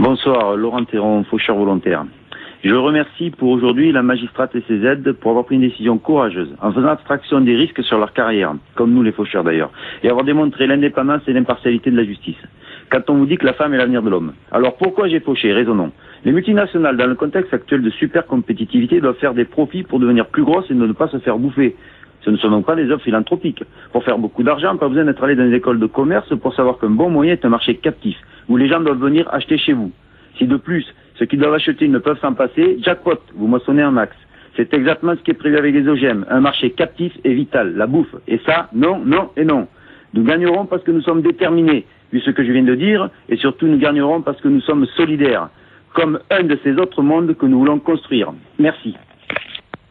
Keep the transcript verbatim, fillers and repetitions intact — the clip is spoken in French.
Bonsoir, Laurent Théron, faucheur volontaire. Je remercie pour aujourd'hui la magistrate et ses aides pour avoir pris une décision courageuse, en faisant abstraction des risques sur leur carrière, comme nous les faucheurs d'ailleurs, et avoir démontré l'indépendance et l'impartialité de la justice. Quand on vous dit que la femme est l'avenir de l'homme. Alors pourquoi j'ai fauché? Raisonnons. Les multinationales, dans le contexte actuel de super compétitivité, doivent faire des profits pour devenir plus grosses et ne pas se faire bouffer. Ce ne sont donc pas des œuvres philanthropiques. Pour faire beaucoup d'argent, pas besoin d'être allé dans les écoles de commerce pour savoir qu'un bon moyen est un marché captif, où les gens doivent venir acheter chez vous. Si de plus, ceux qui doivent acheter ne peuvent s'en passer, jackpot, vous moissonnez un max. C'est exactement ce qui est prévu avec les O G M. Un marché captif et vital, la bouffe. Et ça, non, non et non. Nous gagnerons parce que nous sommes déterminés, vu ce que je viens de dire, et surtout nous gagnerons parce que nous sommes solidaires, comme un de ces autres mondes que nous voulons construire. Merci.